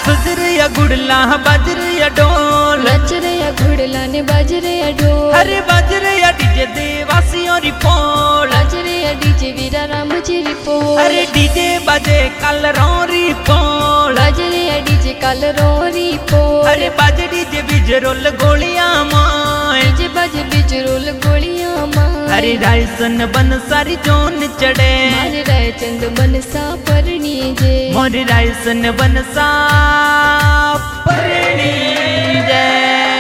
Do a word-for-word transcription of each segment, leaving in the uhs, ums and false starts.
सुजर या गुड़ला बाजर या ढोल, नचरे या घुड़ला ने बाजरे या ढोल, अरे बाजरे या डीजे देवासी और रिपोल, बाजरे या डीजे वीरा राम जी रिपोल, अरे डीजे बाजे कल रोरी पोल, बाजरे या डीजे कल रोरी पोल, अरे बाजे डीजे बिजरोल गोलियां माय, डीजे बाजे बिजरोल गोलियां माय, अरे रायसन बन सारी जोन चढ़े, मारे राय चंद बनसा परणी जे, मोर रायसन बन सा परणी जय।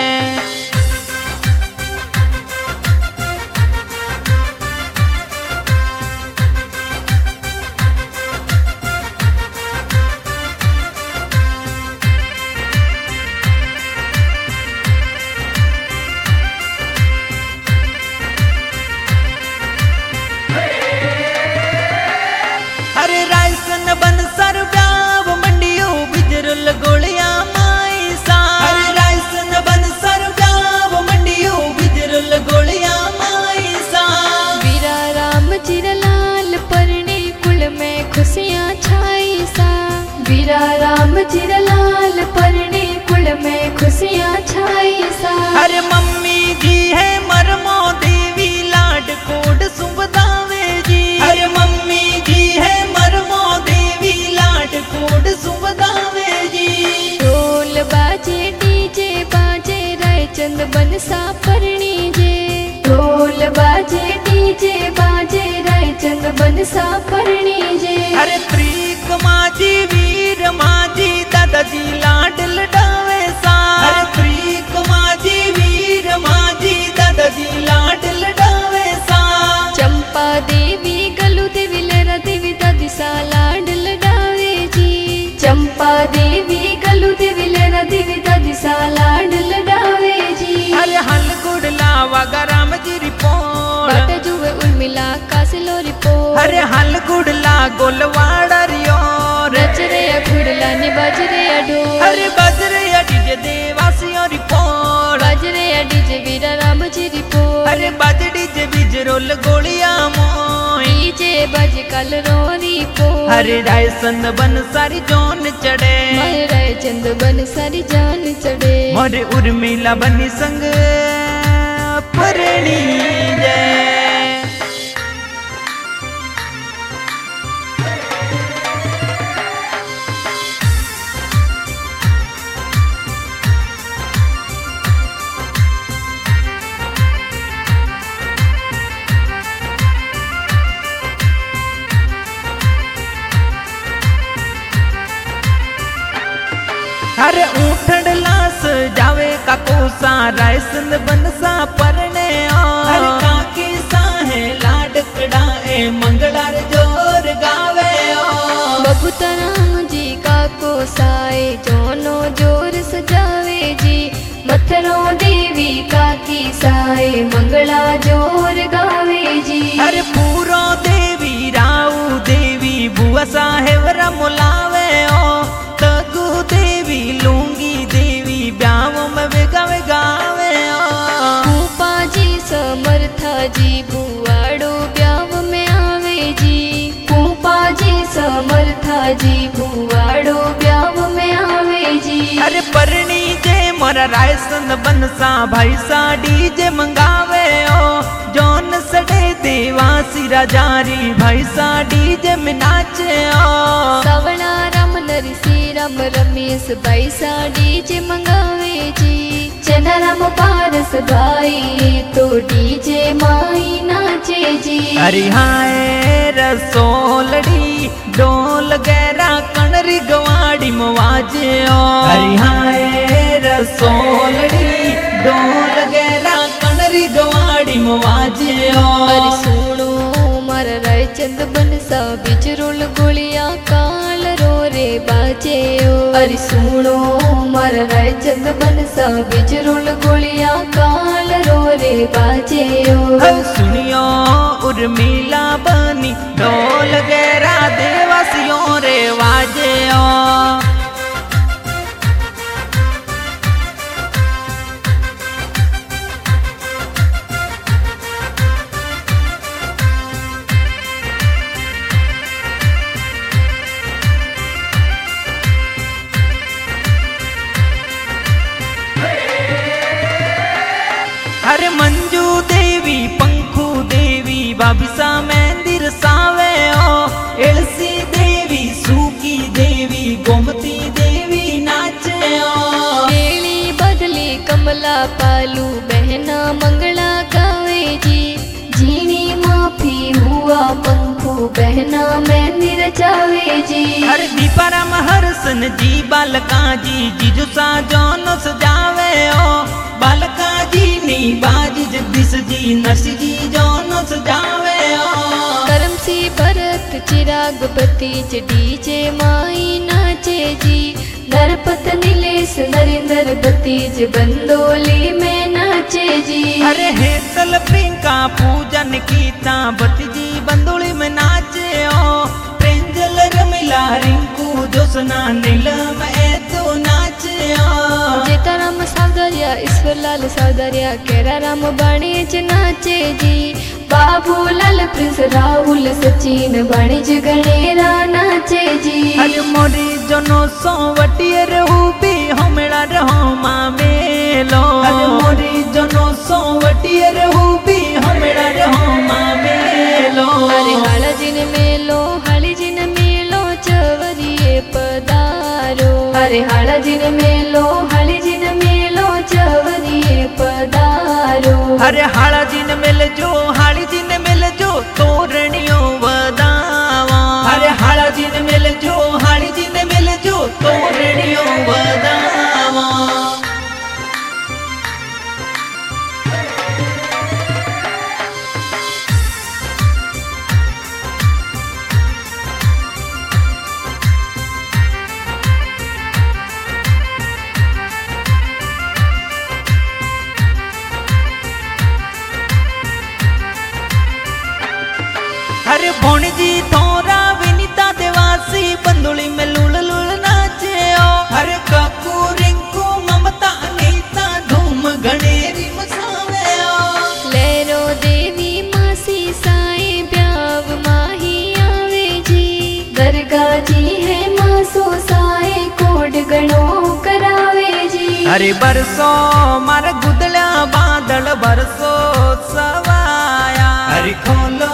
अरे रायसन बन सर ब्याव मंडियो बिजरुल गोलियां माई सा, अरे रायसन बन सर ब्याव मंडियो बिजरुल गोलियां माई सा, वीरा राम चिरलाल परणे कुल में खुशियाँ छाई सा, वीरा राम चिरलाल परणे कुल में खुशियाँ छाई सा, अरे मम्मी जी है मरमो देवी लाड कोड सुबदावे जी, अरे मम्मी जी है मरमो देवी लाड कोड सुबदावे जी, ढोल बाजे डीजे बाजे रायचंद बनसा परणी जे, ढोल बाजे डीजे बाजे रायचंद बनसा परणी जे, अरे त्रिक माजी वीर माजी दादाजी लाड लडावे सा, अरे त्रिक माजी वीर माजी दादाजी लाड लडावे सा, चंपा देवी गलू देवी लहरा देवी दादी सा लाड लडावे जी, चंपा देवी गलू देवी लहरा देवी दादी सा लाड लडावे जी, अरे हल गुड़ला वागा राम जी रिपोल, बात जुए उर्मिला कासिलो रिपोल, अरे हल गुड़ला गोलवाड़ा रियोर, नचरे या घुड़ला ने बाजरे या ढोल, अरे बाजरे या डीजे देवासी और रिपोल, बाजरे या डीजे वीरा राम जी रिपोल, अरे बाजे डीजे बिजरोल गोलियां मोई, डीजे बाजे कल रोरी पोल, अरे रायसन बन सारी जोन चढ़े, मारे राय चंद बन सारी जान चढ़े, मोरे उर्मिला बनी संग परणी जय। अरे ऊठड़ लास जावे का कोसा रायसन बनसा परने अरे काकी साहे लाडकड़ा ए मंगलार जोर गावे बबूता राम जी का को साए जोनो जोर सजावे जी, मथरो देवी का की साए मंगला जोर गावे जी, अरे पूरो देवी राऊ देवी बुआ साहेब रमुलावे ओ, तगु देवी लूंगी देवी ब्याव में बेगावे गावे ओ, भूपा जी समर्था जी बुआड़ो ब्याव में आवे जी, भूपा जी समर्था जी बुआड़ो ब्याव में आवे जी, अरे परणी जे मोरा रायसन बनसा भाई सा डीजे मंगावे ओ, जोन सड़े देवासी राजारी भाई सा डीजे में नाचे ओ, सवड़ा राम नरसी राम रमेश भाई सा डीजे मंगावे जी, चना राम पारस भाई तो डीजे माई नाचे जी, अरे हाय रसोलड़ी डोल गैरा कणरी गवाड़ी मवाजे ओ, अरे हाय रसोलड़ी डोल गैरा कणरी गवाड़ी मवाजे ओ, अरे सुनो मारा रायचंद बनसा बिजरुल गोलियां काल रो रे बाजे ओ, अरे सुनो मारा रायचंद बनसा बिजरुल गोलियां काल रो रे बाजे ओ, सुनियो उर्मिला बनी डोल गैरा देवासियों रे वाजे ओ। बहना मेहंदी रचावे जी। हर दीपाराम हरसन जी बालका जी जीजू सा जौन सजावे ओ बालका जी नी बाजी जगदीश जी नरसी जी जौन सजावे ओ करम सी भरत चिराग बतीज डीजे माई नाचे जी। नरपत नीलेश नरेंद्र बतीज बंदोली में नाचे जी। अरे हेतल प्रियंका पूजन कीता बतीजी बंदोली में नाचे ओ प्रेंजल रमिला रिंकू जोसना नीलम ए तो नाचे ओ जेताराम सावदरिया ईश्वरलाल सावदरिया केराराम बाणीज नाचे जी। बाबूलाल प्रिंस राहुल सचिन बाणीज गणेरा नाचे जी। अरे मोरी जनो सोवटियर हुबी हमेड़ा रहो मामेलो अरे मोरी जनो सोवटियर हुबी हमेड़ा रहो मामेलो अरे हाड़ा जिन मेलो हाली जिन मेलो चवरिए पदारो। अरे हाड़ा जिन मेलो हाली जिन मेलो चवरिए पदारो। अरे हाड़ा जिन मिल जो हाड़ी जिन मिल जो तोरणियों वदावा अरे हाड़ा जिन मिल जो हाड़ी जिन मिल जो तोरणियों वदावा अरे भोणजी थोरा विनीता देवासी बंदुली में लुल लुल नाचे ओ अरे काकू रिंकू ममता अनीता धूम गणेरी मसावे ओ लेरो देवी मासी साई ब्याव माही आवे जी। दरगाह जी है मासो साई कोड गणो करावे जी। अरे बरसो मार गुदला बादल बरसो सवाया अरे खोलो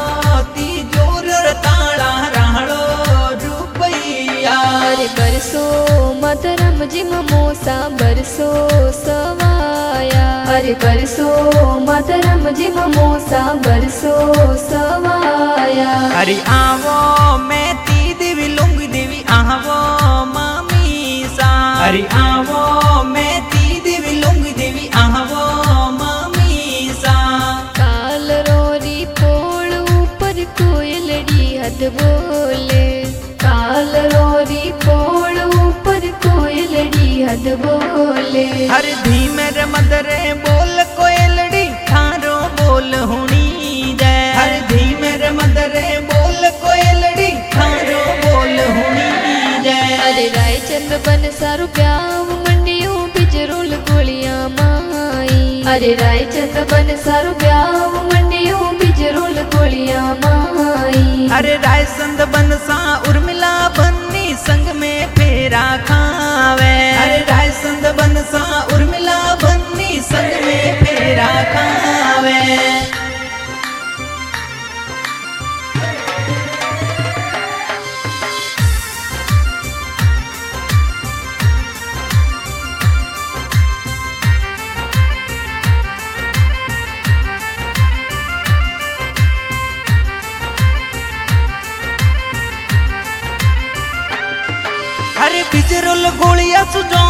ताला राहड़ो रुपैया अरे बरसो मधुरम जिम मोसा बरसो सवाया। अरे बरसो मधुरम जिम मोसा बरसो सवाया। अरे आवो मैं ती देवी लुंगी देवी आवो मामी सा अरे आवो मैं ती देवी लुंगी देवी आवो मामी सा काल रोरी पोल ऊपर कोयलड़ी हद बोले। काल रोरी पोल ऊपर कोयलड़ी हद बोले। हर धीमे रे मदरे बोल कोयलड़ी थारो बोल हुनी जय हर धीमे रे मदरे बोल कोयलड़ी थारो बोल हुनी जय। अरे रायचंद बन सारू प्याव मंडियों बिजरुल गोलियां माई। अरे रायचंद बन सारू प्याव मंडियों बिजरुल गोलियां माई। अरे रायचंद बन सा उर्मिला बन्नी संग में फेरा खावे अरे रायचंद बन सा उर्मिला बन्नी संग में फेरा खावे। अरे बिजरुल गोलिया सुजो